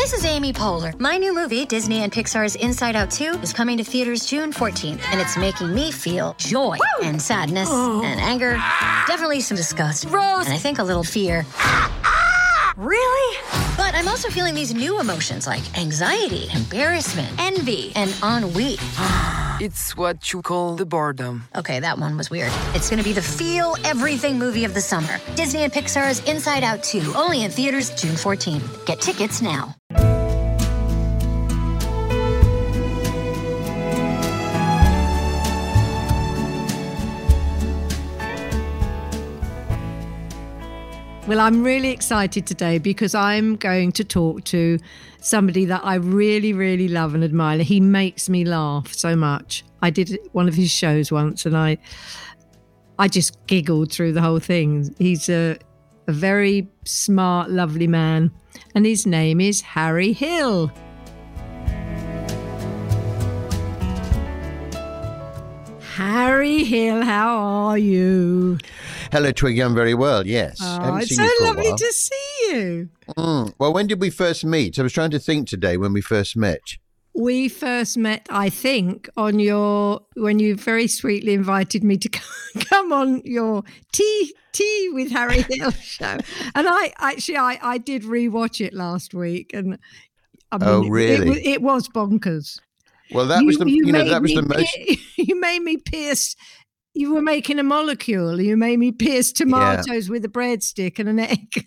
This is Amy Poehler. My new movie, Disney and Pixar's Inside Out 2, is coming to theaters June 14th, and it's making me feel joy and sadness and anger, definitely some disgust, and I think a little fear. Really? But I'm also feeling these new emotions like anxiety, embarrassment, envy, and ennui. It's what you call the boredom. Okay, that one was weird. It's gonna be the feel everything movie of the summer. Disney and Pixar's Inside Out 2, only in theaters June 14th. Get tickets now. Well, I'm really excited today because I'm going to talk to somebody that I really, really love and admire. He makes me laugh so much. I did one of his shows once and I just giggled through the whole thing. He's a very smart, lovely man, and his name is Harry Hill. Harry Hill, how are you? Hello, Twiggy. I'm very well, yes. Oh, it's so lovely to see you. Well, when did we first meet? I was trying to think today when we first met. We first met, I think, when you very sweetly invited me to come on your Tea with Harry Hill show. And I did rewatch it last week. And I mean, oh, really? It was bonkers. Well, that was the most. You made me pierce. You were making a molecule. You made me pierce tomatoes with a breadstick and an egg.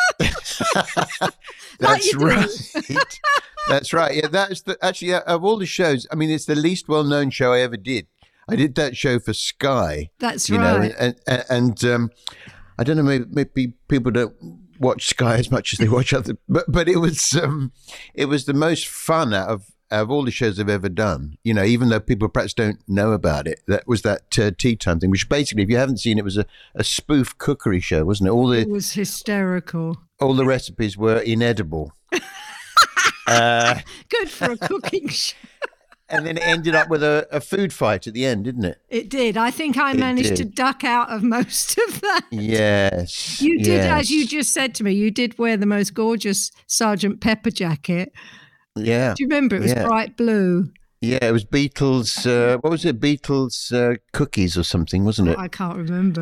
That's right. That's right. Yeah, that's actually of all the shows. I mean, it's the least well-known show I ever did. I did that show for Sky. That's right. And I don't know. Maybe people don't watch Sky as much as they watch other. But it was the most fun out of all the shows I've ever done, even though people perhaps don't know about it. That was that Tea Time thing, which basically, if you haven't seen it, was a spoof cookery show, wasn't it? It was hysterical. All the recipes were inedible. Good for a cooking show. And then it ended up with a food fight at the end, didn't it? It did. I think I managed to duck out of most of that. Yes. You did, as you just said to me, you did wear the most gorgeous Sergeant Pepper jacket. Yeah. Do you remember? It was bright blue. Yeah, it was Beatles. What was it? Beatles cookies or something, wasn't it? I can't remember.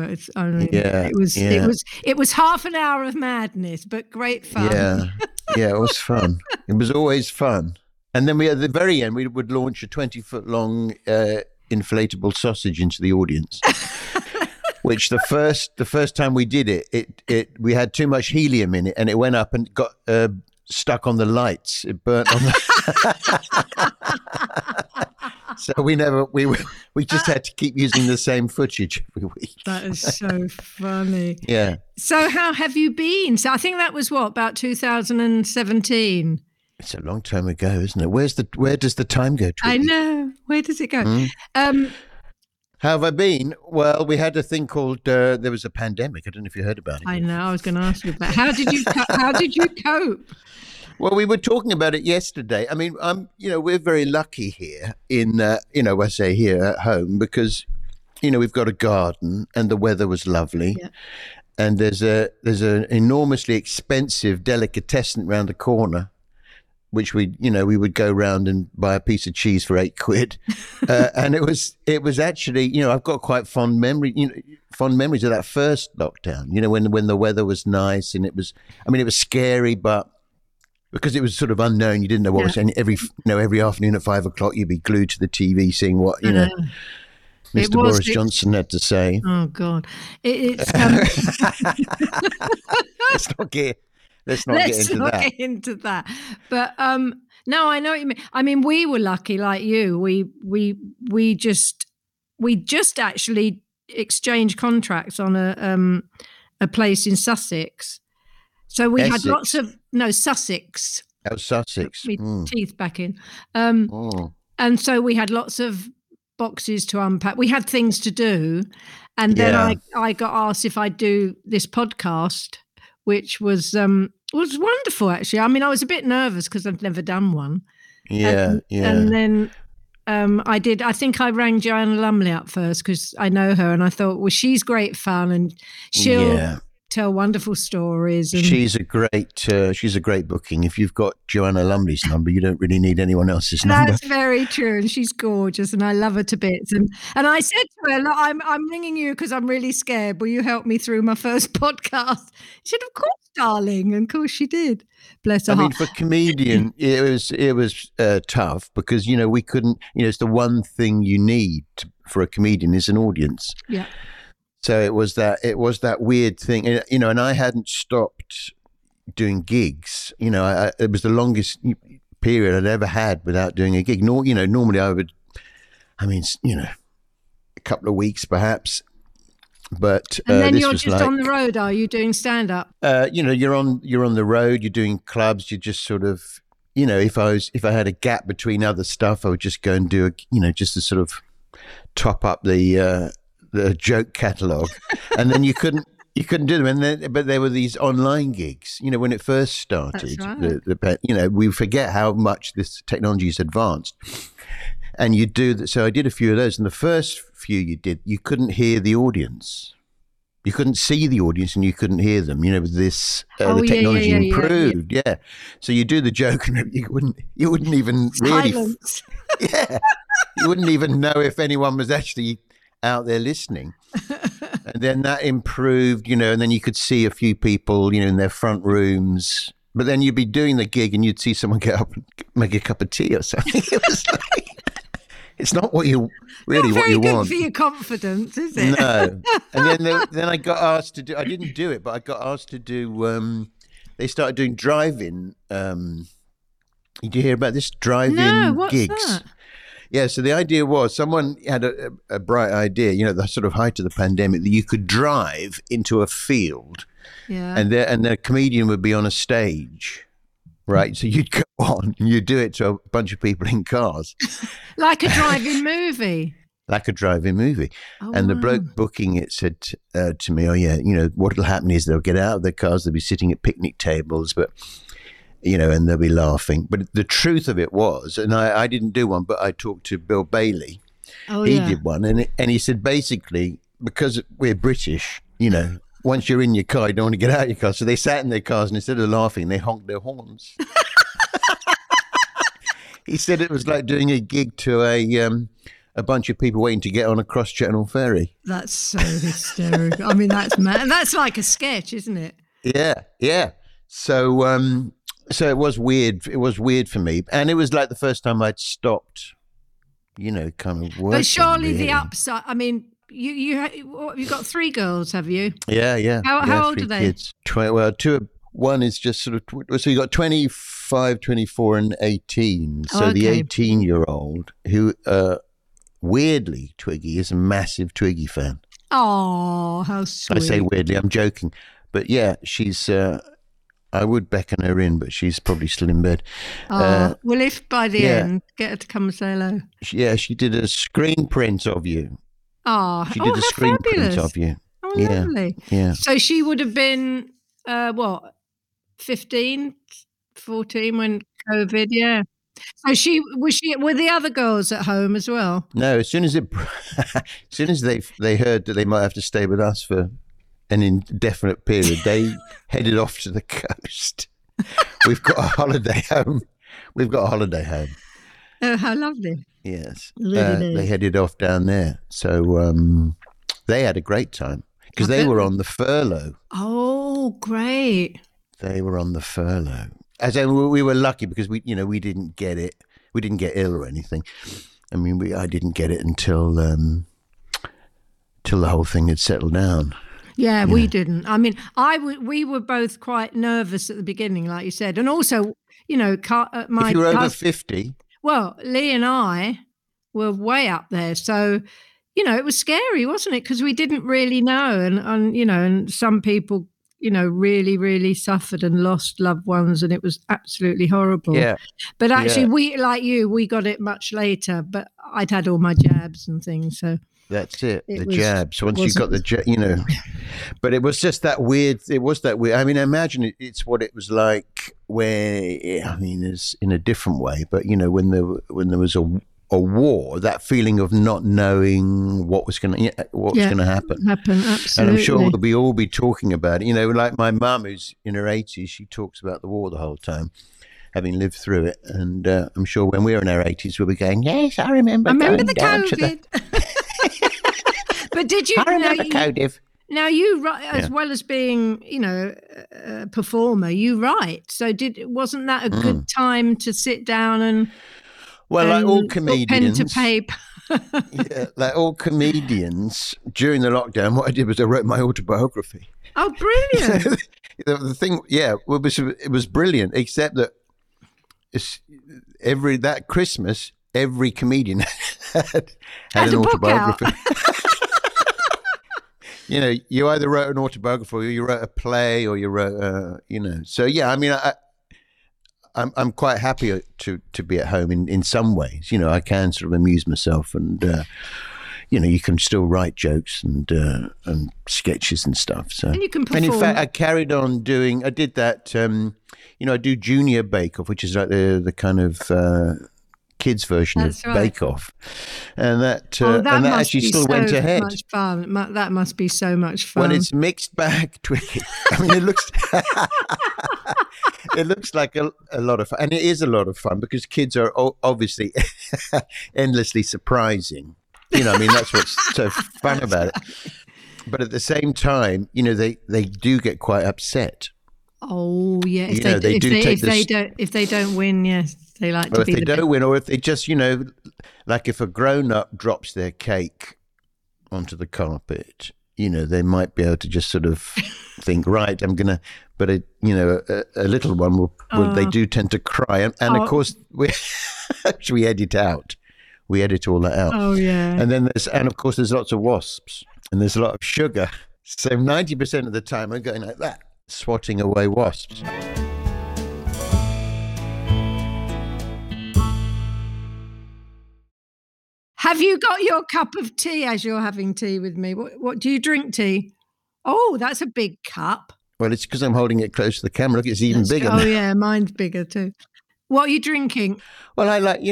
It was half an hour of madness, but great fun. Yeah, it was fun. It was always fun. And then at the very end, we would launch a 20-foot-long inflatable sausage into the audience. Which the first time we did it we had too much helium in it, and it went up and got stuck on the lights. It burnt on the. So we just had to keep using the same footage every week. That is so funny. Yeah. So how have you been? So I think that was about 2017. It's a long time ago, isn't it? Where does the time go? Twiggy? I know. Where does it go? How have I been? Well, we had a thing called there was a pandemic. I don't know if you heard about it. I know. I was going to ask you about how did you cope? Well, we were talking about it yesterday. I mean, we're very lucky here I say here at home because, we've got a garden and the weather was lovely. Yeah. And there's an enormously expensive delicatessen round the corner, which we would go round and buy a piece of cheese for £8. And it was actually, I've got quite fond memories of that first lockdown, when the weather was nice and it was scary, but because it was sort of unknown, you didn't know what was happening. Every afternoon at 5 o'clock, you'd be glued to the TV seeing what, Mr. Boris Johnson had to say. Oh God. Let's not get into that. But no, I know what you mean. I mean, we were lucky, like you. We just actually exchanged contracts on a place in Sussex. So we had lots of Sussex. Oh, Sussex. Teeth back in. And so we had lots of boxes to unpack. We had things to do, and then I got asked if I'd do this podcast, which was wonderful, actually. I mean, I was a bit nervous because I've never done one. Yeah. And then I did. I think I rang Joanna Lumley up first because I know her, and I thought, well, she's great fun, and tell wonderful stories. And she's a great booking. If you've got Joanna Lumley's number, you don't really need anyone else's number. That's very true, and she's gorgeous, and I love her to bits. And I said to her, "Look, I'm ringing you because I'm really scared. Will you help me through my first podcast?" She said, "Of course, darling," and of course she did. Bless her heart. I mean, for comedian, it was tough because we couldn't. It's the one thing you need for a comedian is an audience. Yeah. So it was that weird thing, and I hadn't stopped doing gigs. It was the longest period I'd ever had without doing a gig. Normally I would, a couple of weeks perhaps, but and then this you're was just on the road. Are you doing stand up? You're on the road. You're doing clubs. You just sort of, if I had a gap between other stuff, I would just go and do just to sort of top up the joke catalogue, and then you couldn't do them. But there were these online gigs. When it first started, that's right. We forget how much this technology has advanced, and you do that. So I did a few of those, and the first few you couldn't hear the audience. You couldn't see the audience, and you couldn't hear them. With this, the technology improved. Yeah. So you do the joke, and you wouldn't even Silence. really. Yeah. You wouldn't even know if anyone was actually out there listening. And then that improved, and then you could see a few people, in their front rooms. But then you'd be doing the gig and you'd see someone get up and make a cup of tea or something. It was like, it's not what you really Not what you very good want. for your confidence, is it? No. And then I got asked to do. I didn't do it, but I got asked to do. They started doing drive-in. Did you hear about this drive-in No, what's gigs? that? Yeah, so the idea was someone had a bright idea, the sort of height of the pandemic, that you could drive into a field, Yeah. and the comedian would be on a stage, right? So you'd go on and you'd do it to a bunch of people in cars. Like a drive-in movie. Like a drive-in movie. Oh, And the wow. bloke booking it said to me, "Oh yeah, what'll happen is they'll get out of their cars, they'll be sitting at picnic tables, but and they'll be laughing." But the truth of it was, and I didn't do one, but I talked to Bill Bailey. Oh, He yeah. did one, and he said basically, because we're British, once you're in your car, you don't want to get out of your car. So they sat in their cars, and instead of laughing, they honked their horns. He said it was like doing a gig to a bunch of people waiting to get on a cross-channel ferry. That's so hysterical. I mean, that's mad. And that's like a sketch, isn't it? Yeah. So it was weird. It was weird for me, and it was like the first time I'd stopped, kind of working. But surely really. the upside, I mean, you've got 3 girls, have you? Yeah. How old 3 are they? Kids. One is just sort of, so you got 25, 24 and 18. So Oh, the okay. 18-year-old who, weirdly, Twiggy is a massive Twiggy fan. Oh, how sweet. I say weirdly, I'm joking. But yeah, she's, I would beckon her in, but she's probably still in bed. Oh, well, if by the yeah. end, get her to come and say hello. She did a screen print of you. Oh, She did a how screen fabulous. print of you. Oh, Yeah. lovely. Yeah. So she would have been, 15, 14 when COVID, yeah. So were the other girls at home as well? No, as soon as they heard that they might have to stay with us for an indefinite period, they headed off to the coast. We've got a holiday home. Oh, how lovely. Yes. Really They nice. headed off down there. So they had a great time because I they bet. were on the furlough. Oh, great. They were on the furlough. As in, we were lucky because we didn't get it. We didn't get ill or anything. I mean, I didn't get it until the whole thing had settled down. Yeah, we didn't. I mean, we were both quite nervous at the beginning, like you said. And also, my If you were over cousin- 50, well, Lee and I were way up there. So, it was scary, wasn't it? Because we didn't really know. And some people, really, really suffered and lost loved ones. And it was absolutely horrible. yeah. But actually, Yeah. we got it much later. But I'd had all my jabs and things. So, That's it. It The was- jabs. Once you got the jab, But it was just that weird. It was that weird. I mean, imagine it's what it was like where. I mean, it's in a different way. But when there was a war, that feeling of not knowing what was going to happen. Absolutely. And I'm sure we'll all be talking about it. You know, like my mum, who's in her 80s, she talks about the war the whole time, having lived through it. And I'm sure when we're in our 80s, we'll be going, yes, I remember the COVID. But did you? I remember COVID. Now you write, as well as being, you know, a performer, you write. So wasn't that a good time to sit down and? Well, like all comedians, pen to paper. Yeah, like all comedians, during the lockdown, what I did was I wrote my autobiography. Oh, brilliant! The thing, it was brilliant. Except that that Christmas, every comedian had an autobiography. You know, you either wrote an autobiography, or you wrote a play, or you wrote, So yeah, I mean, I'm quite happy to be at home in some ways. You know, I can sort of amuse myself, and you can still write jokes and sketches and stuff. So, and you can perform. And in fact, I carried on doing. I did that. I do Junior Bake Off, which is like the kind of kids version of Bake Off, and that actually still went ahead. Much fun. That must be so much fun. Well, it's mixed bag, Twiggy. I mean, it looks like a lot of fun, and it is a lot of fun because kids are obviously endlessly surprising. You know, I mean, that's what's so fun about it. But at the same time, you know, they do get quite upset. Oh yeah, if they don't win, yes, they like to be. If they don't win, or if they just, like if a grown-up drops their cake onto the carpet, they might be able to just sort of think, right, I'm gonna. But a little one will they do tend to cry, and of course we edit out. We edit all that out. Oh yeah. And of course there's lots of wasps, and there's a lot of sugar. So 90% of the time I'm going like that, swatting away wasps. Have you got your cup of tea as you're having tea with me? What do you drink tea? Oh, that's a big cup. Well, it's because I'm holding it close to the camera. Look, it's even bigger. Oh yeah, mine's bigger too. What are you drinking? Well, I like,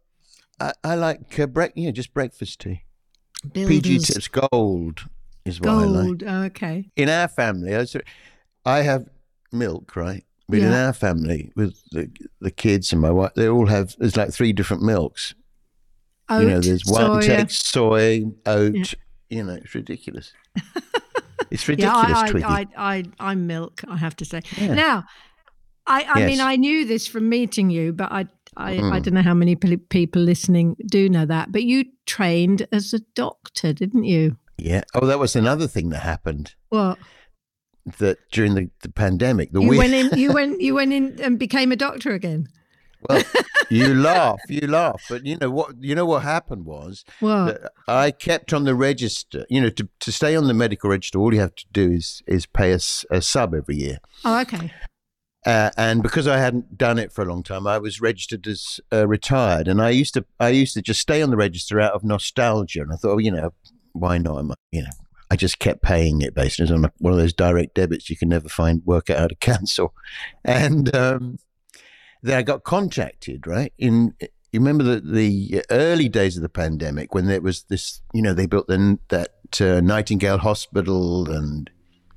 I like just breakfast tea. Builders. PG Tips Gold is what I like. Gold, okay. In our family, I have milk, right? But in our family, with the kids and my wife, there's like 3 different milks. Oat, there's one text, soy, oat. Yeah. It's ridiculous. It's ridiculous, Twiggy. I'm milk, I have to say. Yeah. Now, I mean, I knew this from meeting you, but I don't know how many people listening do know that. But you trained as a doctor, didn't you? Yeah. Oh, that was another thing that happened. What? That during the pandemic, you went in and became a doctor again. Well, you laugh, but you know what happened was that I kept on the register. To stay on the medical register, all you have to do is pay a sub every year. Oh, okay. And because I hadn't done it for a long time, I was registered as retired, and I used to just stay on the register out of nostalgia. And I thought, why not? I just kept paying it based on one of those direct debits you can never work out how to cancel, and. Then I got contacted, right? You remember the early days of the pandemic when there was this, they built that Nightingale Hospital, and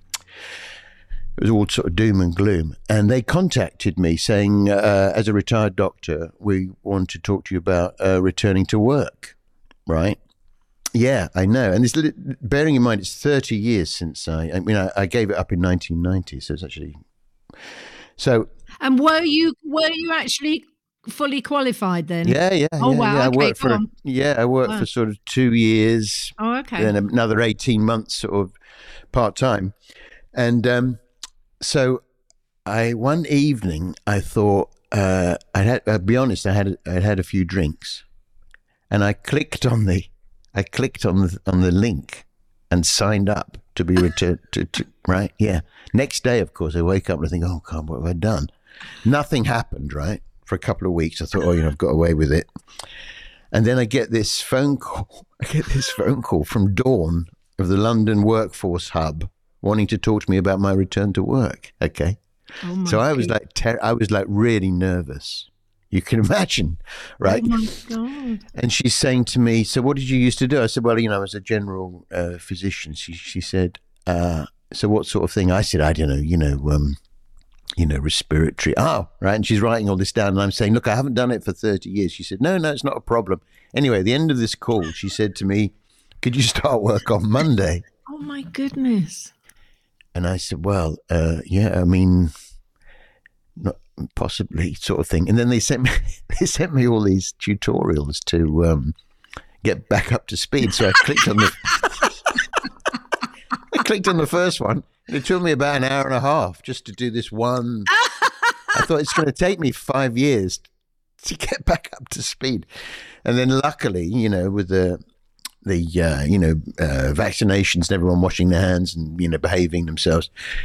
it was all sort of doom and gloom. And they contacted me saying, as a retired doctor, we want to talk to you about returning to work, right? Yeah, I know. And bearing in mind, it's 30 years since I gave it up in 1990, so it's actually so. And were you actually fully qualified then? Yeah. Oh wow! Yeah. Okay, I worked for sort of 2 years. Oh, okay. Then another 18 months, sort of part time, and so one evening I thought I'll be honest, I had a few drinks, and I clicked on the link and signed up to be returned to right. Yeah. Next day, of course, I wake up and I think, oh God, what have I done? Nothing happened, right? For a couple of weeks, I thought, I've got away with it. And then I get this phone call. From Dawn of the London Workforce Hub wanting to talk to me about my return to work. Okay. Oh my so I was like really nervous. You can imagine, right? Oh my God. And she's saying to me, so what did you used to do? I said, well, I was a general physician. She said, so what sort of thing? I said, I don't know, respiratory. Oh, right. And she's writing all this down. And I'm saying, look, I haven't done it for 30 years. She said, no, it's not a problem. Anyway, at the end of this call, she said to me, could you start work on Monday? Oh my goodness. And I said, well, yeah, I mean, not possibly, sort of thing. And then they sent me all these tutorials to get back up to speed. So I clicked on the first one. And it took me about an hour and a half just to do this one. I thought it's going to take me 5 years to get back up to speed. And then luckily, with the vaccinations and everyone washing their hands and, behaving themselves,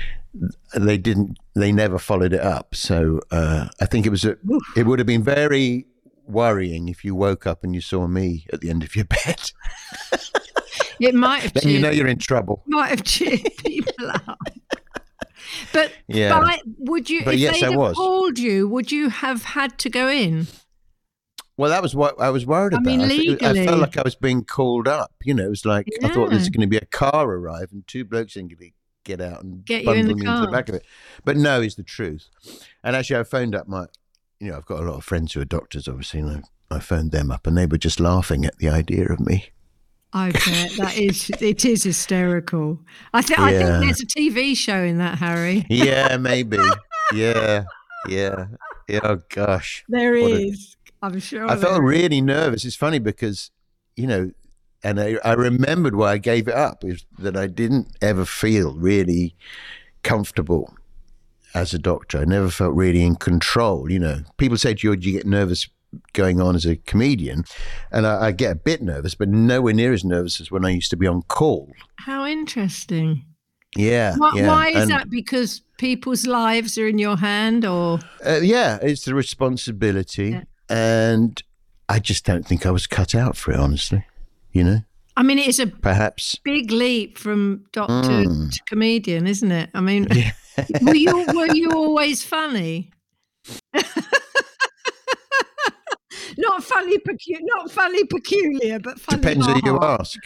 they never followed it up. So I think it would have been very worrying if you woke up and you saw me at the end of your bed. It might have then you're in trouble. Might have cheered people up. But yeah. Would you? But if yes, they'd I have was. called you, would you have had to go in? Well, that was what I was worried about. mean, I legally. felt like I was being called up. It was like I thought there's going to be a car arrive and two blokes are going to get out and Get you bundle in the me car. into the back of it. But no, is the truth. And actually, I phoned up I've got a lot of friends who are doctors, obviously, and I phoned them up, and they were just laughing at the idea of me. I bet it is hysterical. I think there's a TV show in that, Harry. Yeah, maybe. Yeah. Oh gosh, There is. I'm sure. I felt really nervous. It's funny because, and I remembered why I gave it up is that I didn't ever feel really comfortable as a doctor. I never felt really in control. People say, George, you get nervous going on as a comedian, and I get a bit nervous, but nowhere near as nervous as when I used to be on call. How interesting. Yeah. Why is that? Because people's lives are in your hand, or? It's the responsibility. Yeah. And I just don't think I was cut out for it, honestly. I mean, it is a perhaps big leap from doctor to comedian, isn't it? I mean, were you always funny? Not funny peculiar, but funny. Depends who you ask.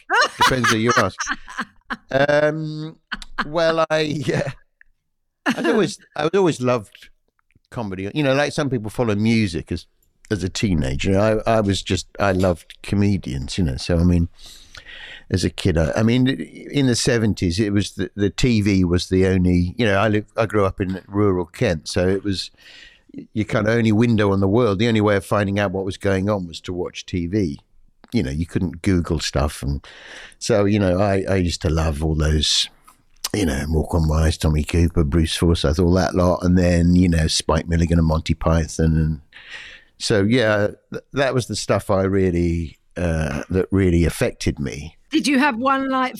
Well, I always loved comedy. Like some people follow music as a teenager. I loved comedians. So I mean, as a kid, in the 70s, it was the TV was the only. I grew up in rural Kent, so it was your kind of only window on the world. The only way of finding out what was going on was to watch TV. You couldn't Google stuff, and so I used to love all those. Morecambe and Wise, Tommy Cooper, Bruce Forsyth, all that lot, and then Spike Milligan and Monty Python, and so that was the stuff I really that really affected me. Did you have one I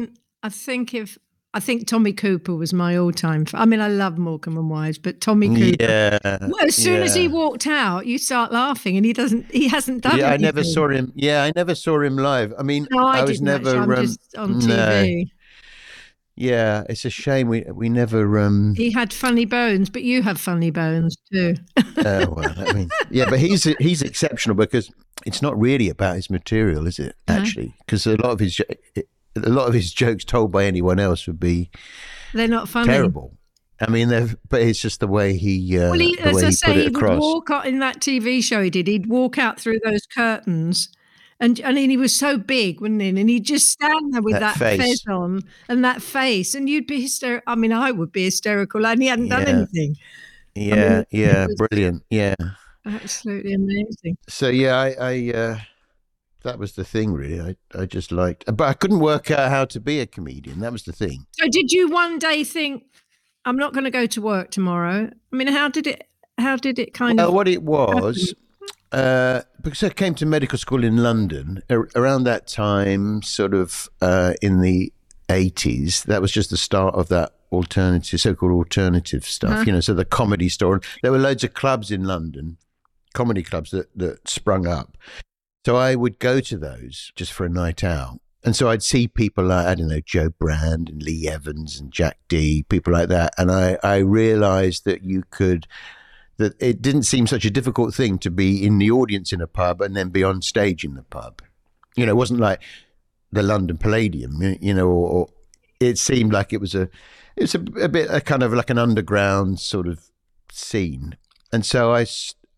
think Tommy Cooper was my all-time. I love Morecambe and Wise, but Tommy Cooper. Yeah. Well, as soon as he walked out, you start laughing, and he hasn't done. Yeah, anything. I never saw him. Yeah, I never saw him live. No, I was didn't never. I'm just on TV. Yeah, it's a shame we never. He had funny bones, but you have funny bones too. But he's exceptional because it's not really about his material, is it? Actually, because a lot of his jokes told by anyone else would be they're not funny. Terrible. But it's just the way he. As I say, he would walk out in that TV show. He'd walk out through those curtains. And he was so big, wasn't he? And he'd just stand there with that fez on and that face, and you'd be hysterical. I would be hysterical, and he hadn't done anything. Yeah, brilliant. Yeah, absolutely amazing. So I that was the thing, really. I just liked, but I couldn't work out how to be a comedian. That was the thing. So did you one day think, I'm not going to go to work tomorrow? How did it kind of? What it was. Because I came to medical school in London around that time, sort of in the 80s. That was just the start of that so-called alternative stuff. So the Comedy Store. There were loads of clubs in London, comedy clubs that sprung up. So I would go to those just for a night out. And so I'd see people like, I don't know, Joe Brand and Lee Evans and Jack Dee, people like that. And I realized that that it didn't seem such a difficult thing to be in the audience in a pub and then be on stage in the pub. You know, it wasn't like the London Palladium, you know, or it seemed like it was a kind of like an underground sort of scene. And so a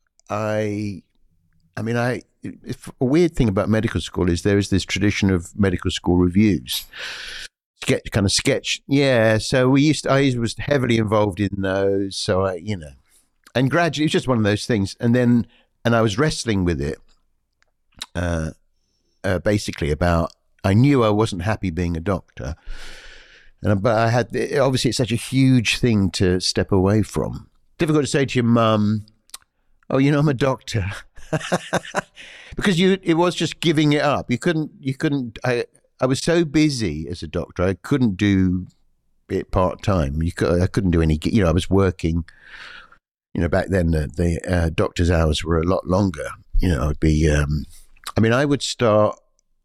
weird thing about medical school is there is this tradition of medical school reviews, sketch. Yeah. So I was heavily involved in those. So and gradually it's just one of those things. And I was wrestling with it, basically about, I knew I wasn't happy being a doctor. But I had, obviously it's such a huge thing to step away from. Difficult to say to your mum, oh, I'm a doctor. Because it was just giving it up. You couldn't, I was so busy as a doctor, I couldn't do it part-time. I couldn't do any, I was working, back then the doctor's hours were a lot longer. I'd be, I would start,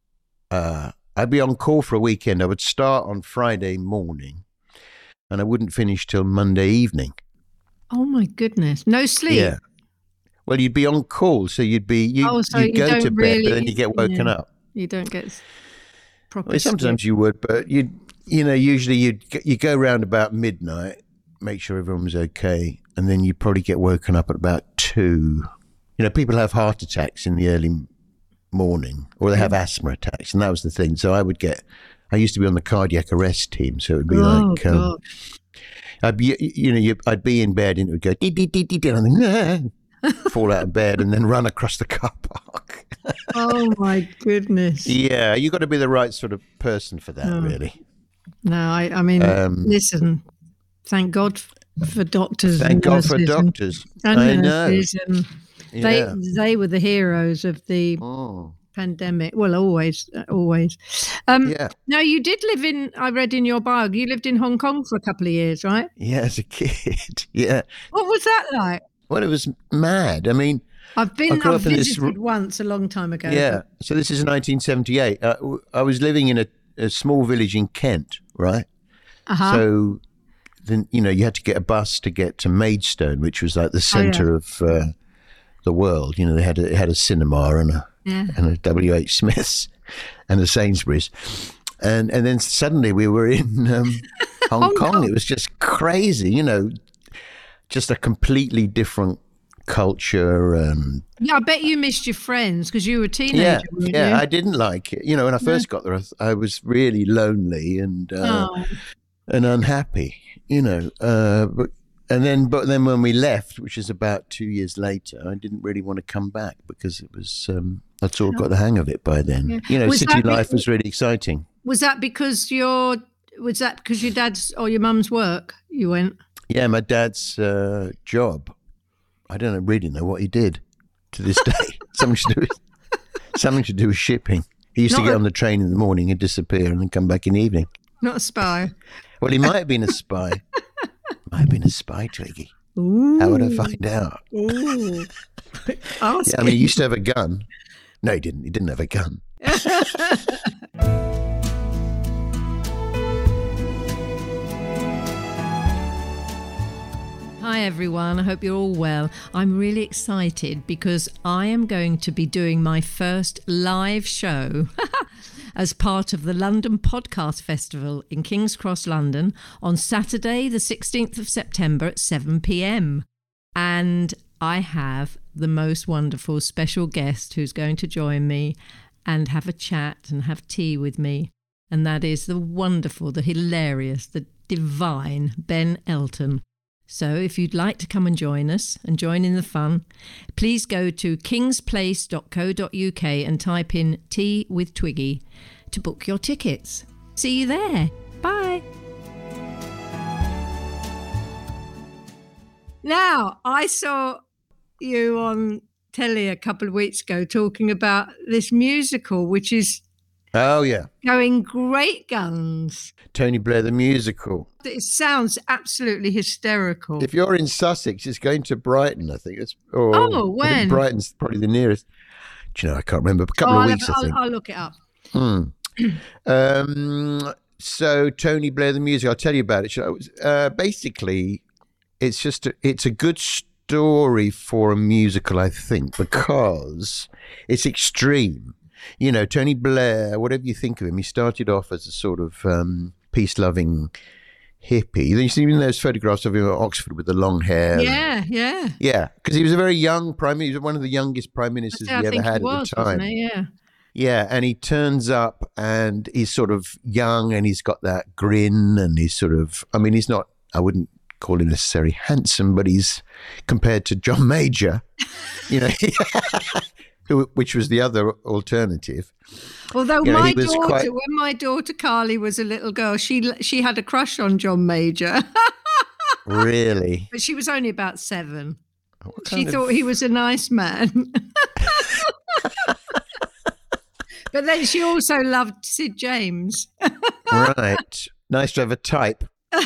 I'd be on call for a weekend. I would start on Friday morning and I wouldn't finish till Monday evening. Oh my goodness. No sleep? Yeah. Well, you'd be on call, so you'd go to bed, but then you get woken up. You don't get proper sleep. Sometimes you would, but usually you go around about midnight, make sure everyone was okay, and then you probably get woken up at about 2. People have heart attacks in the early morning, or they have asthma attacks, and that was the thing. So I used to be on the cardiac arrest team, so it would be God. I'd be in bed and it would go dee dee dee dee dee, and then fall out of bed and then run across the car park. Oh my goodness! Yeah, you got to be the right sort of person for that, really. No, I mean, listen. Thank God for doctors. Thank God for doctors. I know. They were the heroes of the pandemic. Well, always. Now, you did live I read in your bio, you lived in Hong Kong for a couple of years, right? Yeah, as a kid. Yeah. What was that like? Well, it was mad. I mean, I've visited once a long time ago. Yeah. So this is 1978. I was living in a small village in Kent, right? Uh-huh. So then, you had to get a bus to get to Maidstone, which was like the centre of the world. They had a cinema and a W.H. Smith's and a Sainsbury's. And then suddenly we were in Hong Kong. It was just crazy, just a completely different culture. And I bet you missed your friends because you were a teenager. Yeah, I didn't like it. When I first got there, I was really lonely and unhappy. But then when we left, which is about 2 years later, I didn't really want to come back because it was I'd sort of got the hang of it by then. Yeah. City life was really exciting. Was that because your dad's or your mum's work you went? Yeah, my dad's job. I don't really know what he did to this day. Something to do with shipping. He used to get on the train in the morning and disappear and then come back in the evening. Not a spy. Well, he might have been a spy. Might have been a spy, Twiggy. Ooh. How would I find out? Ooh. He used to have a gun. No, he didn't. He didn't have a gun. Hi everyone, I hope you're all well. I'm really excited because I am going to be doing my first live show as part of the London Podcast Festival in King's Cross, London on Saturday the 16th of September at 7 p.m. And I have the most wonderful special guest who's going to join me and have a chat and have tea with me. And that is the wonderful, the hilarious, the divine Ben Elton. So if you'd like to come and join us and join in the fun, please go to kingsplace.co.uk and type in Tea with Twiggy to book your tickets. See you there. Bye. Now, I saw you on telly a couple of weeks ago talking about this musical, which is going great guns. Tony Blair, the musical. It sounds absolutely hysterical. If you're in Sussex, it's going to Brighton, I think. When? I think Brighton's probably the nearest. Do you know, I can't remember. A couple of weeks, I think. I'll look it up. So Tony Blair, the musical, I'll tell you about it. Basically, it's a good story for a musical, I think, because it's extreme. You know, Tony Blair, whatever you think of him, he started off as a sort of peace-loving hippie. Then you see those photographs of him at Oxford with the long hair. Yeah, because he was a very young prime minister. He was one of the youngest prime ministers we ever had at the time. Yeah, and he turns up and he's sort of young and he's got that grin and he's sort of, I mean, he's not, I wouldn't call him necessarily handsome, but he's compared to John Major, you know, which was the other alternative. Although my daughter, when my daughter Carly was a little girl, she had a crush on John Major. Really? But she was only about 7. She thought he was a nice man. But then she also loved Sid James. Right. Nice to have a type.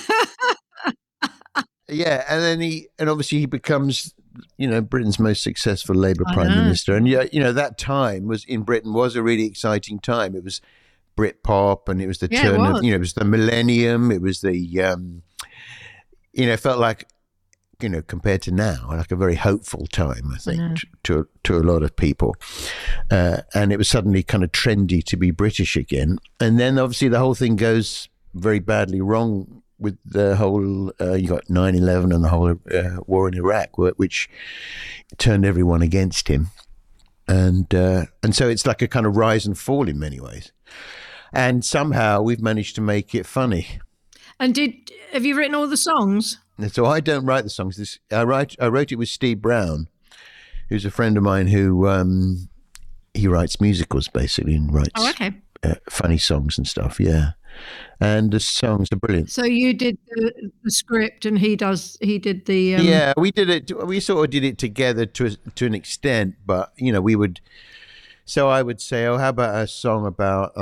Yeah, and obviously he becomes, you know, Britain's most successful Labour Prime Minister. And yeah, you know, that time in Britain was a really exciting time. It was Britpop and it was the turn of, you know, it was the millennium. It was the, you know, it felt like, you know, compared to now, like a very hopeful time, I think, to a lot of people. And it was suddenly kind of trendy to be British again. And then obviously the whole thing goes very badly wrong with the whole, you got 9/11 and the whole war in Iraq, which turned everyone against him. And so it's like a kind of rise and fall in many ways. And somehow we've managed to make it funny. And have you written all the songs? So I don't write the songs. I wrote it with Steve Brown, who's a friend of mine who he writes musicals basically and writes funny songs and stuff. Yeah, and the songs are brilliant. So you did the script, and he did the. Yeah, we did it. We sort of did it together to an extent, but you know we would. So I would say, oh, how about a song about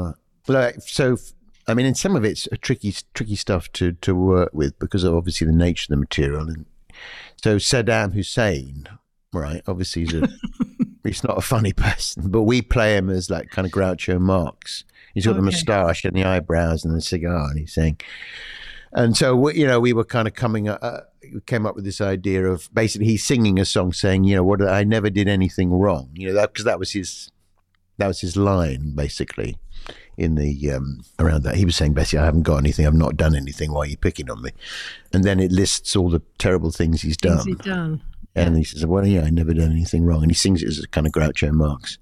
I mean, in some of it's a tricky stuff to work with because of obviously the nature of the material. And so Saddam Hussein, right? Obviously he's not a funny person, but we play him as like kind of Groucho Marx. He's got the moustache and the eyebrows and the cigar, and he's saying. And so you know, we were kind of we came up with this idea of basically he's singing a song saying, you know, I never did anything wrong, you know, because that was his line basically. In the around that, he was saying basically, I haven't got anything, I've not done anything, why are you picking on me? And then it lists all the terrible things he's done. And he says, well, yeah, I never done anything wrong. And he sings it as a kind of Groucho Marx.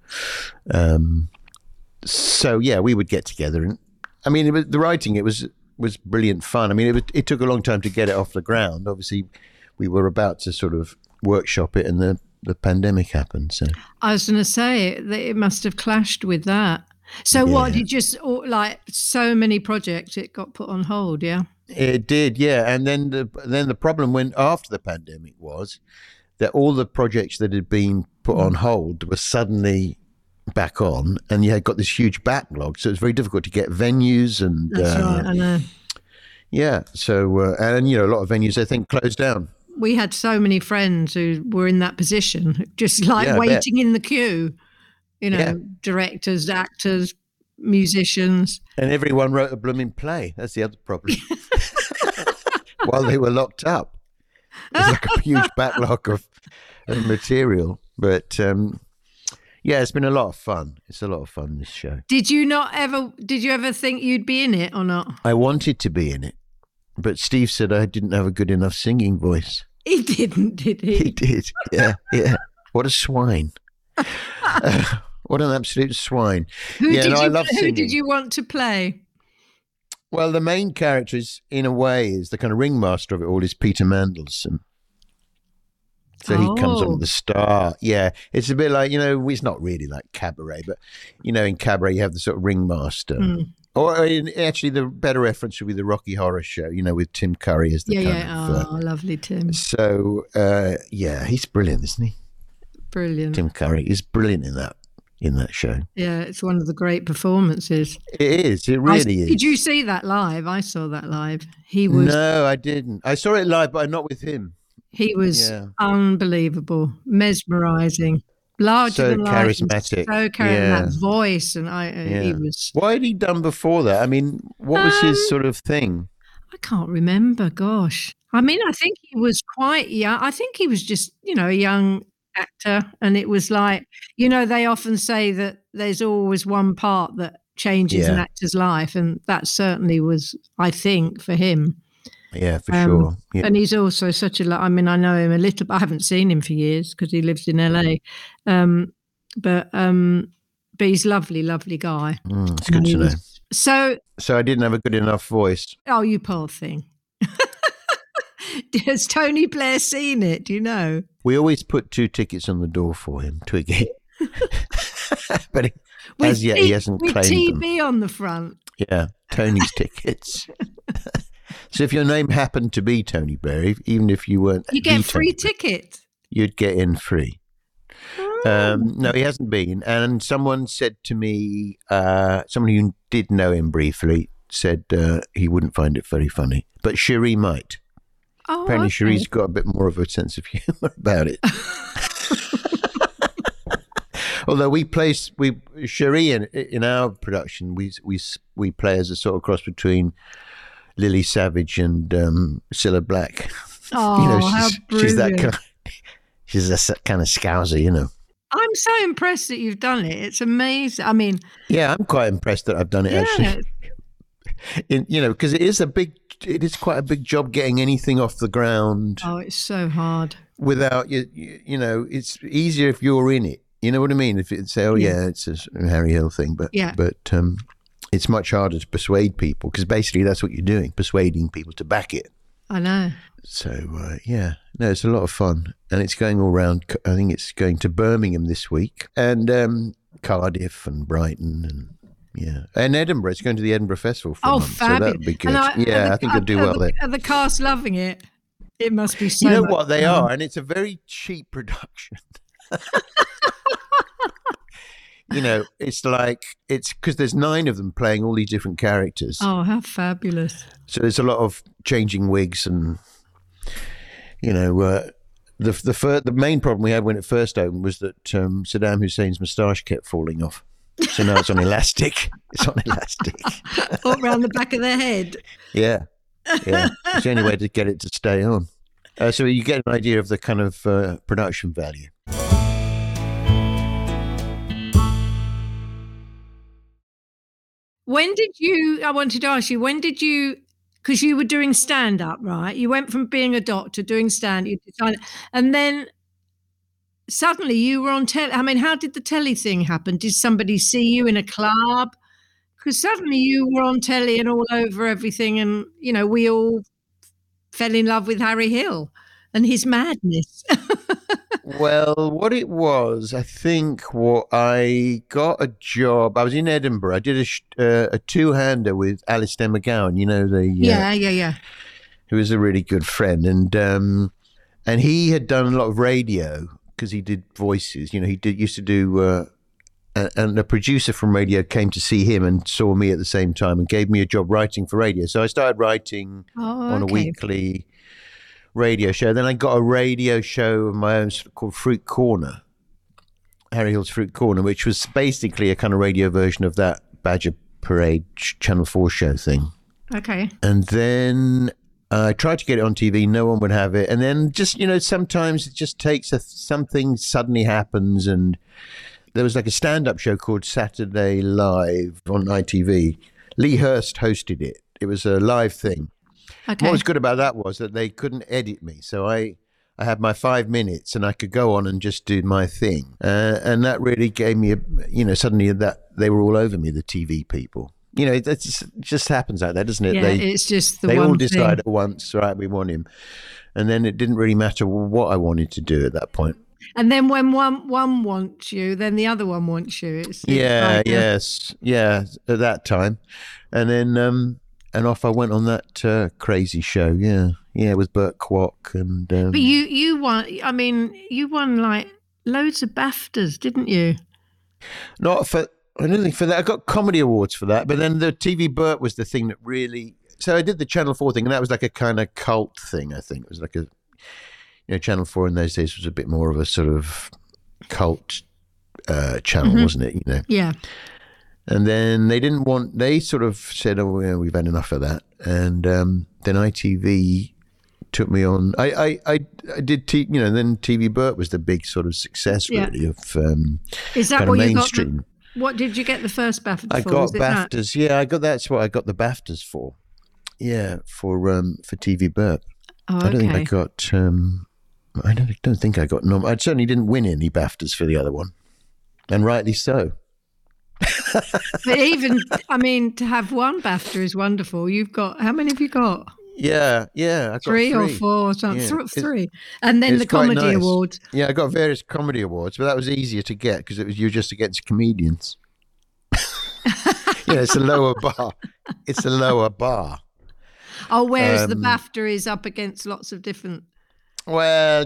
So yeah, we would get together, and I mean, the writing, it was brilliant fun. I mean, it took a long time to get it off the ground. Obviously, we were about to sort of workshop it, and the pandemic happened. So I was going to say it must have clashed with that. So what, you just, like so many projects, it got put on hold, yeah? It did, yeah. And then the problem went after the pandemic was that all the projects that had been put on hold were suddenly back on, and you had got this huge backlog. So it was very difficult to get venues and... That's right, I know. Yeah, so, and, you know, a lot of venues, I think, closed down. We had so many friends who were in that position, just like waiting in the queue. You know, directors, actors, musicians. And everyone wrote a blooming play. That's the other problem. While they were locked up. There's like a huge backlog of material. But, yeah, it's been a lot of fun. It's a lot of fun, this show. Did you ever think you'd be in it or not? I wanted to be in it. But Steve said I didn't have a good enough singing voice. He didn't, did he? He did, yeah. What a swine. What an absolute swine. I love singing. Who did you want to play? Well, the main character is, in a way, is the kind of ringmaster of it all, is Peter Mandelson. So he comes on with the star. Yeah, it's a bit like, you know, it's not really like Cabaret, but, you know, in Cabaret you have the sort of ringmaster. Or actually the better reference would be the Rocky Horror Show, you know, with Tim Curry as the lovely Tim. So, he's brilliant, isn't he? Brilliant. Tim Curry is brilliant in that show. Yeah, it's one of the great performances. It is. It really is. Did you see that live? I saw that live. He was. No, I didn't. I saw it live, but not with him. He was unbelievable, mesmerising, larger than life, charismatic, so that voice, and he was. What had he done before that? I mean, what was his sort of thing? I can't remember. Gosh. I mean, I think he was quite young. I think he was just, a young actor. And it was like, they often say that there's always one part that changes an actor's life. And that certainly was, I think, for him. Yeah, for sure. Yeah. And he's also such a, I mean, I know him a little, but I haven't seen him for years because he lives in LA. But he's a lovely, lovely guy. It's good to know. So I didn't have a good enough voice. Oh, you poor thing. Has Tony Blair seen it? Do you know? We always put 2 tickets on the door for him, Twiggy. But as yet, he hasn't claimed them. With TB on the front. Yeah, Tony's tickets. So if your name happened to be Tony Blair, even if you weren't... You get free ticket. You'd get in free. No, he hasn't been. And someone said to me, someone who did know him briefly, said he wouldn't find it very funny. But Cherie might. Oh, apparently, okay. Cherie's got a bit more of a sense of humour about it. Although Cherie in our production, we play as a sort of cross between Lily Savage and Cilla Black. Oh, how brilliant! She's that kind. She's a kind of scouser, I'm so impressed that you've done it. It's amazing. I mean, yeah, I'm quite impressed that I've done it actually. Because it is quite a big job getting anything off the ground. Oh, it's so hard. Without it's easier if you're in it. You know what I mean? If it's it's a Harry Hill thing, but it's much harder to persuade people because basically that's what you're doing, persuading people to back it. I know. So it's a lot of fun, and it's going all round. I think it's going to Birmingham this week, and Cardiff and Brighton, and Edinburgh. It's going to the Edinburgh Festival for a month, fabulous. So that'll be good. I think you'll do well there. Are the cast loving it? It must be so. You know what they are, and it's a very cheap production. It's because there's 9 of them playing all these different characters. Oh, how fabulous! So there's a lot of changing wigs, and the main problem we had when it first opened was that Saddam Hussein's moustache kept falling off. So now it's on elastic. It's on elastic. All around the back of their head. Yeah. It's the only way to get it to stay on. So you get an idea of the kind of production value. I wanted to ask you, because you were doing stand-up, right? You went from being a doctor, doing stand-up, and then suddenly you were on telly. I mean, how did the telly thing happen? Did somebody see you in a club? Because suddenly you were on telly and all over everything, and, we all fell in love with Harry Hill and his madness. Well, what it was, I think, I got a job. I was in Edinburgh. I did a 2-hander with Alistair McGowan. Who was a really good friend, and he had done a lot of radio because he did voices. He used to do. And a producer from radio came to see him and saw me at the same time and gave me a job writing for radio. So I started writing on a weekly radio show. Then I got a radio show of my own called Fruit Corner, Harry Hill's Fruit Corner, which was basically a kind of radio version of that Badger Parade Channel 4 show thing. Okay. And then I tried to get it on TV. No one would have it. And then just, sometimes it just takes something suddenly happens. And there was like a stand-up show called Saturday Live on ITV. Lee Hurst hosted it. It was a live thing. Okay. What was good about that was that they couldn't edit me. So I had my 5 minutes and I could go on and just do my thing. And that really gave me, suddenly that they were all over me, the TV people. It just happens like that, doesn't it? Yeah, it's just they all decide at once, right, we want him. And then it didn't really matter what I wanted to do at that point. And then when one wants you, then the other one wants you. It's at that time. And then... and off I went on that crazy show, with Burt Kwok and. But you won. I mean, you won like loads of BAFTAs, didn't you? I don't think for that. I got comedy awards for that, but then the TV Burt was the thing that really. So I did the Channel 4 thing, and that was like a kind of cult thing. I think it was like Channel 4 in those days was a bit more of a sort of cult channel, wasn't it? Yeah. And then they sort of said, oh, yeah, we've had enough of that. And then ITV took me on. I did, then TV Burt was the big sort of success, really, of Is that kind what of you mainstream. What did you get the first BAFTA for? I got BAFTAs. Yeah, that's what I got the BAFTAs for. Yeah, for TV Burt. Oh, I don't think I got. I don't think I got. I certainly didn't win any BAFTAs for the other one, and rightly so. But even, to have one BAFTA is wonderful. You've got, how many have you got? Yeah, I got three or four or something. Yeah. Three. And then the comedy awards. Yeah, I got various comedy awards, but that was easier to get because you're just against comedians. It's a lower bar. It's a lower bar. Oh, whereas the BAFTA is up against lots of different. Well,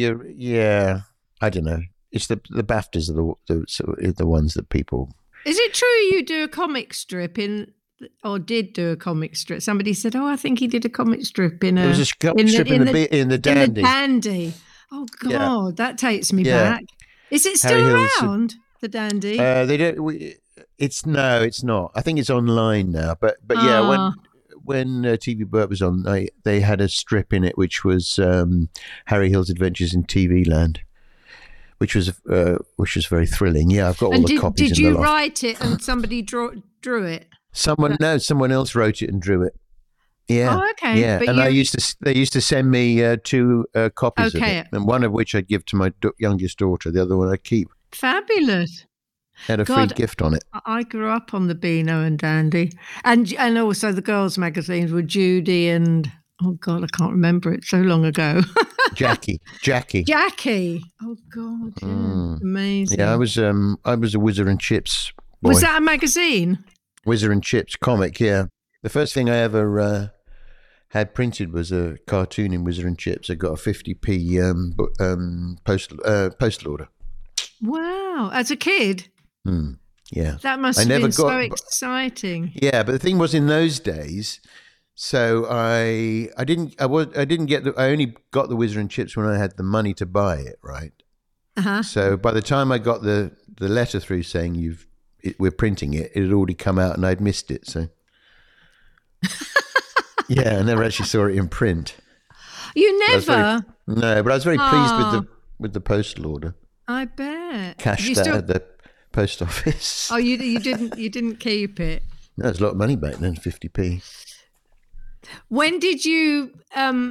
I don't know. It's the BAFTAs are the ones that people. Is it true you do a comic strip or did do a comic strip? Somebody said, "Oh, I think he did a comic strip in a." There was a comic strip in the Dandy. In the Dandy. Oh God, that takes me back. Is it still around, the Dandy? They don't. It's not. I think it's online now. But yeah, when TV Burt was on, they had a strip in it which was Harry Hill's Adventures in TV Land. Which was very thrilling. Yeah, I've got all the copies. Did you write it and somebody drew it? Someone else wrote it and drew it. Yeah. Oh, okay. Yeah, but they used to send me 2 copies of it, and one of which I'd give to my youngest daughter. The other one I keep. Fabulous. Had a free gift on it. I grew up on the Beano and Dandy, and also the girls' magazines were Judy and. Oh God, I can't remember it. So long ago. Jackie. Oh God, yeah. Amazing. Yeah, I was a Whizzer and Chips boy. Was that a magazine? Whizzer and Chips comic. Yeah, the first thing I ever had printed was a cartoon in Whizzer and Chips. I got a 50p postal order. Wow, as a kid. Yeah, that must have been so exciting. Yeah, but the thing was, in those days. So I only got the Whizzer and Chips when I had the money to buy it, right? Uh-huh. So by the time I got the letter through saying we're printing it, it had already come out and I'd missed it. So yeah, I never actually saw it in print. You never? No, but I was very pleased with the postal order. I bet. Cashed that at the post office. Oh, you didn't keep it? No, it was a lot of money back then, 50p. When did you? I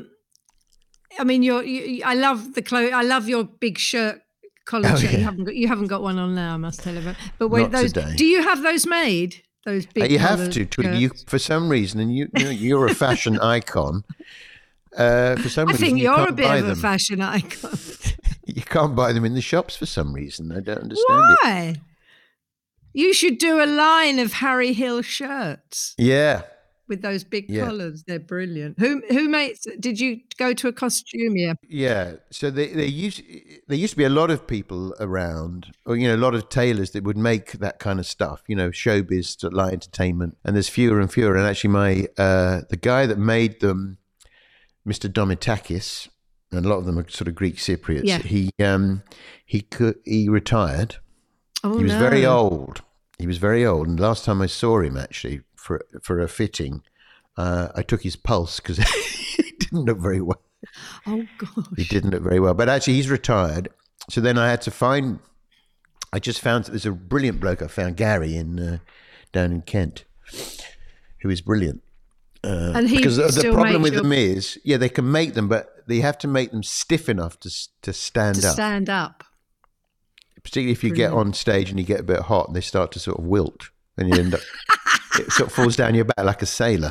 love the clothes. I love your big shirt, collar shirt. Yeah. You haven't got one on now, I must tell you. But when do you have those made? Those big. You have to. You, for some reason, and you're a fashion icon. For some reason, I think you're a bit of a fashion icon. You can't buy them in the shops for some reason. I don't understand why. You should do a line of Harry Hill shirts. Yeah. With those big collars, they're brilliant. Who makes? Did you go to a costumier? Yeah, so there used to be a lot of people around, or a lot of tailors that would make that kind of stuff. Showbiz, light entertainment, and there's fewer and fewer. And actually, the guy that made them, Mr. Domitakis, and a lot of them are sort of Greek Cypriots. Yeah. He retired. Oh, he was very old. He was very old, and last time I saw him actually. For a fitting, I took his pulse because he didn't look very well. Oh gosh, he didn't look very well. But actually, he's retired. So then I had to find. I just found there's a brilliant bloke. I found Gary down in Kent, who is brilliant. And he because the problem with them is, they can make them, but they have to make them stiff enough to stand up. To stand up. Particularly if you get on stage and you get a bit hot and they start to sort of wilt, and you end up. It sort of falls down your back like a sailor.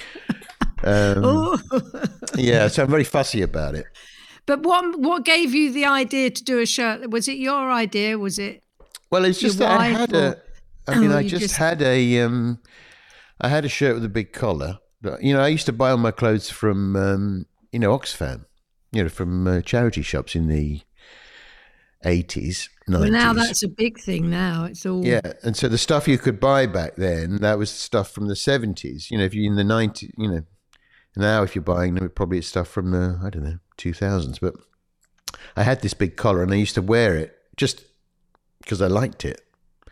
Yeah, so I'm very fussy about it. But what gave you the idea to do a shirt? Was it your idea? Was it? Well, it's just that I had I had a shirt with a big collar. I used to buy all my clothes from Oxfam, from charity shops in the 80s, 90s. Well, now that's a big thing now. It's all... Yeah, and so the stuff you could buy back then, that was stuff from the 70s. If you're in the 90s, now if you're buying them, probably it's stuff from the, 2000s. But I had this big collar and I used to wear it just because I liked it.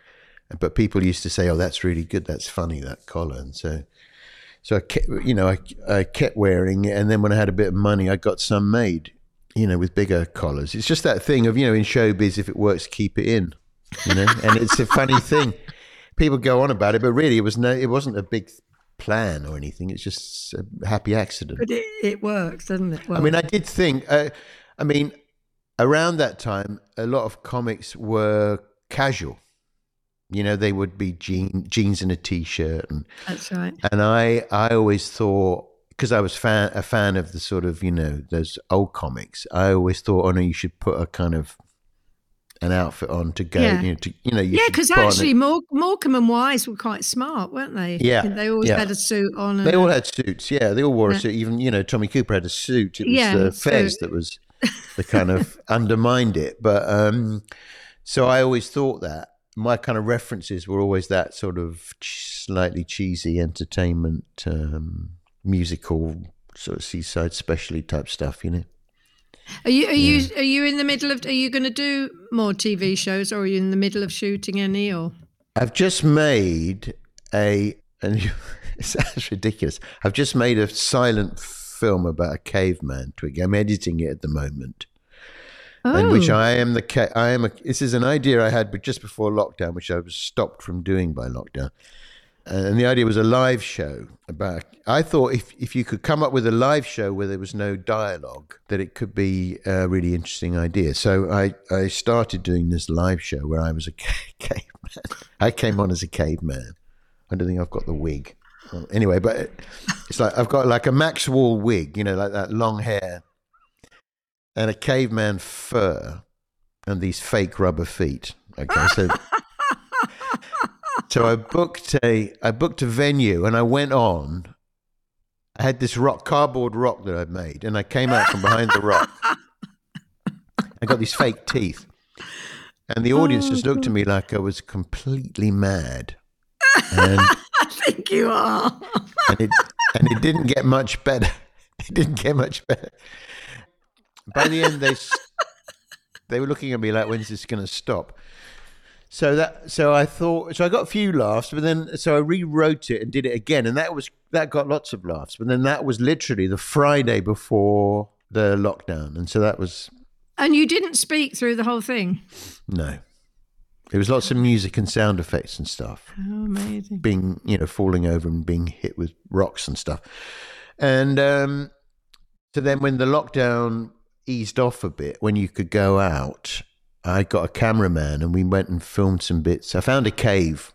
But people used to say, "Oh, that's really good. That's funny, that collar." And so I kept, I kept wearing it. And then when I had a bit of money, I got some made, with bigger collars. It's just that thing of, in showbiz, if it works, keep it in, And it's a funny thing. People go on about it, but really, it wasn't a big plan or anything. It's just a happy accident. But it works, doesn't it? Well, I mean, I did think. Around that time, a lot of comics were casual. They would be jeans and a t-shirt, and that's right. And I always thought, because I was a fan of the sort of those old comics, I always thought, oh no, you should put a kind of an outfit on to go. Yeah. Because actually, Morecambe and Wise were quite smart, weren't they? Yeah, they always had a suit on. They all had suits. Yeah, they all wore a suit. Even Tommy Cooper had a suit. It was the Fez that was the kind of undermined it. But so I always thought that. My kind of references were always that sort of slightly cheesy entertainment, musical, sort of seaside specialty type stuff, Are you in the middle of? Are you going to do more TV shows, or are you in the middle of shooting any? Or I've just made and it sounds ridiculous. I've just made a silent film about a caveman twig. I'm editing it at the moment. In which this is an idea I had, but just before lockdown, which I was stopped from doing by lockdown. And the idea was a live show about. I thought if you could come up with a live show where there was no dialogue, that it could be a really interesting idea. So I started doing this live show where I was a caveman. I came on as a caveman. I don't think I've got the wig. Well, anyway, but it's like I've got like a Max Wall wig, like that long hair. And a caveman fur and these fake rubber feet. Okay, so I booked a venue and I went on. I had this cardboard rock that I'd made, and I came out from behind the rock. I got these fake teeth, and the audience just looked at me like I was completely mad. And I think you are. and it didn't get much better. It didn't get much better. By the end, they were looking at me like, when's this going to stop? So I got a few laughs, but then I rewrote it and did it again, and that got lots of laughs. But then that was literally the Friday before the lockdown, and so that was. And you didn't speak through the whole thing? No, there was lots of music and sound effects and stuff. Oh, amazing! Being falling over and being hit with rocks and stuff, and so then when the lockdown eased off a bit, when you could go out, I got a cameraman and we went and filmed some bits. I found a cave.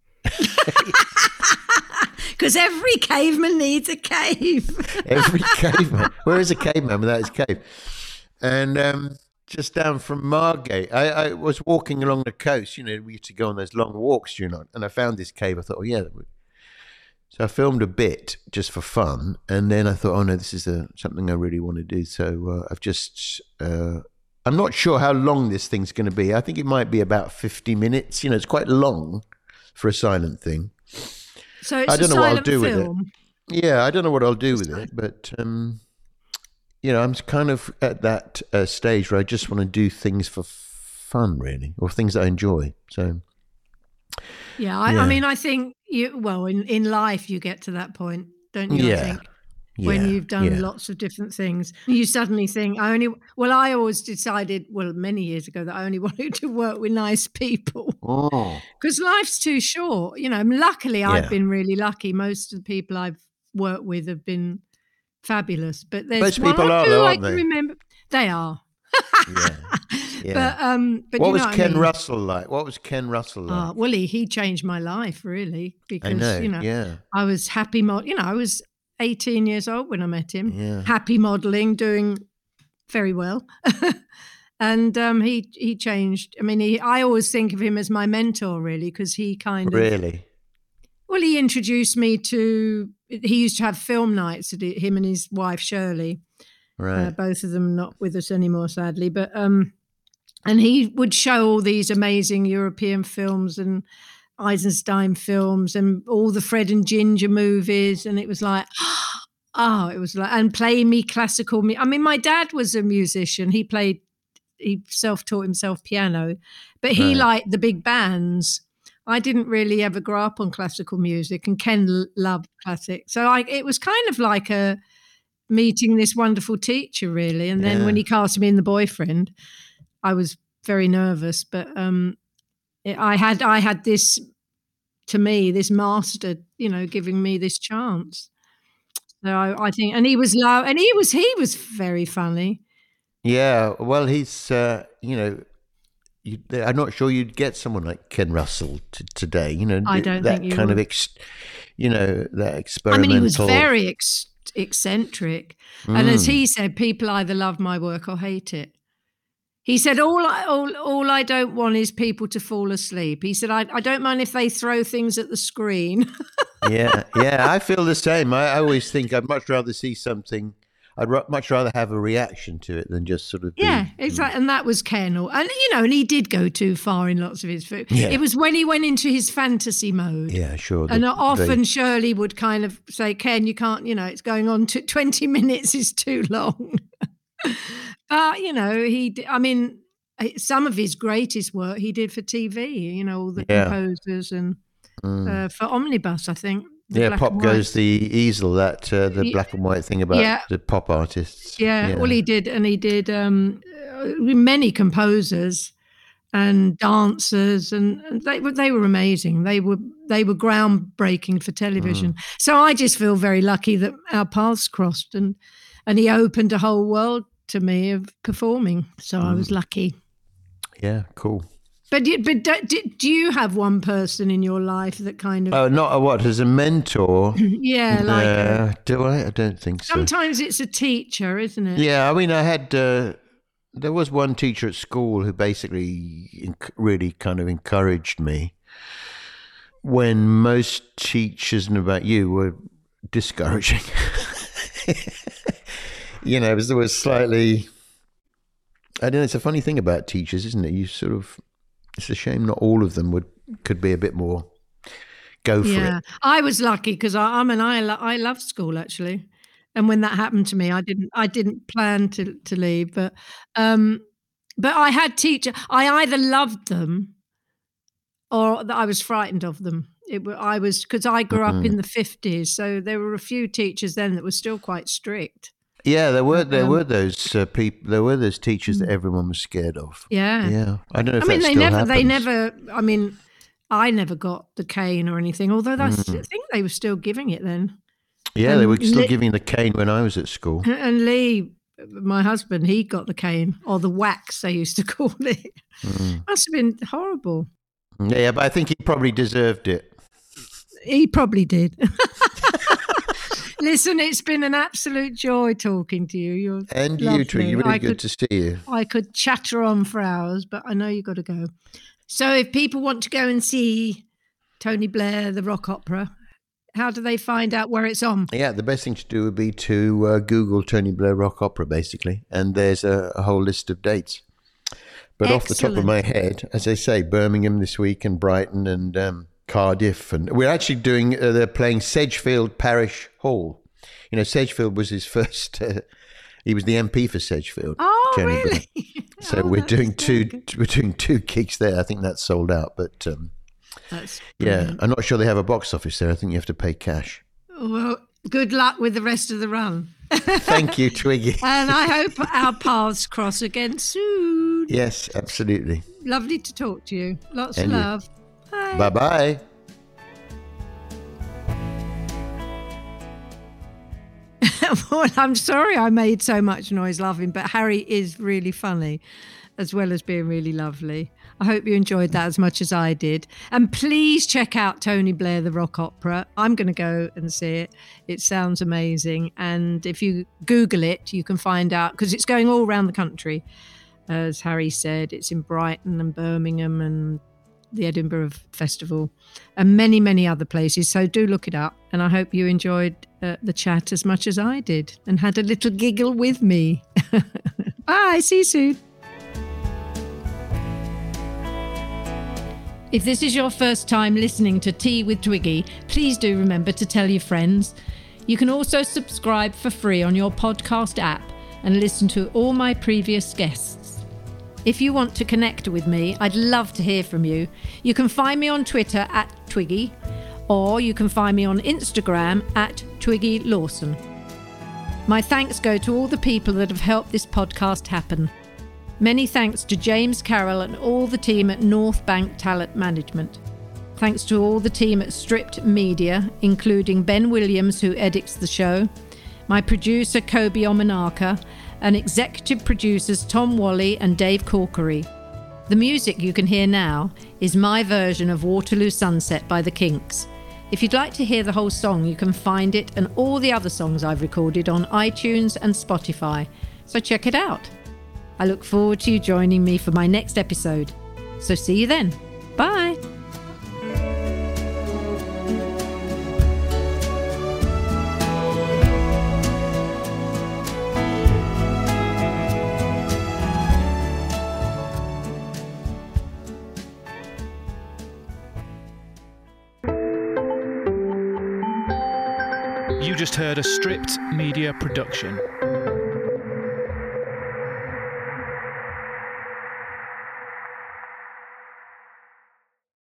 Because every caveman needs a cave. Every caveman. Where is a caveman without his cave? And just down from Margate, I was walking along the coast. We used to go on those long walks, and I found this cave. I thought, oh yeah. So I filmed a bit just for fun, and then I thought, oh no, this is something I really want to do. So I've just, I'm not sure how long this thing's going to be. I think it might be about 50 minutes. It's quite long for a silent thing. So it's I don't know what I'll do with it. Yeah, I don't know what I'll do with it, but I'm kind of at that stage where I just want to do things for fun, really, or things that I enjoy. So. Yeah, I mean, I think in life you get to that point, don't you? Yeah. I think when you've done lots of different things, you suddenly think, I always decided, many years ago, that I only wanted to work with nice people because life's too short. Luckily, I've been really lucky. Most of the people I've worked with have been fabulous, but there's most people are, though, aren't they? Remember, they are. Yeah. But what was Ken Russell like? What was Ken Russell like? Well, he changed my life really, because I know, I was happy. I was 18 years old when I met him. Yeah. Happy modelling, doing very well, and he changed. I mean, I always think of him as my mentor, really, because he kind of really. Well, he introduced me to. He used to have film nights. Him and his wife Shirley. Right. Both of them not with us anymore, sadly. But and he would show all these amazing European films and Eisenstein films and all the Fred and Ginger movies, and it was like, and play me classical music. I mean, my dad was a musician. He self-taught himself piano, but he liked the big bands. I didn't really ever grow up on classical music, and Ken loved classic. So it was kind of like meeting this wonderful teacher, really. And then when he cast me in The Boyfriend, I was very nervous, but I had this, to me, this master, giving me this chance. So I think, and he was low, and he was very funny. Yeah, well, he's I'm not sure you'd get someone like Ken Russell today. I don't think you kind would. of that experimental. I mean, he was very eccentric, and as he said, people either love my work or hate it. He said, all I don't want is people to fall asleep. He said, I don't mind if they throw things at the screen. Yeah, I feel the same. I always think I'd much rather see something. I'd much rather have a reaction to it than just sort of exactly. And that was Ken. And he did go too far in lots of his food. Yeah. It was when he went into his fantasy mode. Yeah, sure. And often Shirley would kind of say, Ken, you can't, it's going on to 20 minutes is too long. But, some of his greatest work he did for TV, all the composers and for Omnibus, I think. Pop Goes the Easel, that the black and white thing about the pop artists. Yeah, well, he did many composers and dancers, and they were amazing. They were groundbreaking for television. So I just feel very lucky that our paths crossed, and he opened a whole world to me of performing. So I was lucky. Yeah, cool. But do you have one person in your life that kind of... Oh, not what, as a mentor? Yeah, do I? I don't think so. Sometimes it's a teacher, isn't it? Yeah, I mean, I had... there was one teacher at school who basically really kind of encouraged me when most teachers, and about you, were discouraging. It was slightly... I don't know, it's a funny thing about teachers, isn't it? You sort of... It's a shame not all of them could be a bit more go for it. Yeah, I was lucky because I loved school, actually, and when that happened to me, I didn't plan to leave, but I had teachers. I either loved them or that I was frightened of them. Because I grew up in the 50s, so there were a few teachers then that were still quite strict. Yeah, there were those people. There were those teachers that everyone was scared of. Yeah. I don't know if that still happens. They never. I mean, I never got the cane or anything. Although I think they were still giving it then. Yeah, they were still giving the cane when I was at school. And Lee, my husband, he got the cane, or the wax they used to call it. Must have been horrible. Yeah, but I think he probably deserved it. He probably did. Listen, it's been an absolute joy talking to you. You're lovely. You too. You're really good to see you. I could chatter on for hours, but I know you've got to go. So if people want to go and see Tony Blair, the rock opera, how do they find out where it's on? Yeah, the best thing to do would be to Google Tony Blair rock opera, basically, and there's a whole list of dates. But Off the top of my head, as I say, Birmingham this week and Brighton and Cardiff, and we're actually they're playing Sedgefield Parish Hall. Sedgefield was his first. He was the MP for Sedgefield. Oh, really? So we're doing two gigs there. I think that's sold out, but that's I'm not sure they have a box office there. I think you have to pay cash. Well, good luck with the rest of the run. Thank you, Twiggy. And I hope our paths cross again soon. Yes, absolutely. Lovely to talk to you. Lots of love. Bye. Bye-bye. Well, I'm sorry I made so much noise laughing, but Harry is really funny as well as being really lovely. I hope you enjoyed that as much as I did. And please check out Tony Blair, the rock opera. I'm going to go and see it. It sounds amazing. And if you Google it, you can find out, because it's going all around the country. As Harry said, it's in Brighton and Birmingham and the Edinburgh Festival and many, many other places. So do look it up. And I hope you enjoyed the chat as much as I did and had a little giggle with me. Bye. See you soon. If this is your first time listening to Tea with Twiggy, please do remember to tell your friends. You can also subscribe for free on your podcast app and listen to all my previous guests. If you want to connect with me, I'd love to hear from you. You can find me on Twitter @Twiggy, or you can find me on Instagram @TwiggyLawson. My thanks go to all the people that have helped this podcast happen. Many thanks to James Carroll and all the team at North Bank Talent Management. Thanks to all the team at Stripped Media, including Ben Williams, who edits the show, my producer Kobe Omanaka, and executive producers Tom Wally and Dave Corkery. The music you can hear now is my version of Waterloo Sunset by the Kinks. If you'd like to hear the whole song, you can find it and all the other songs I've recorded on iTunes and Spotify, so check it out. I look forward to you joining me for my next episode. So see you then. Bye. You just heard a Stripped Media production.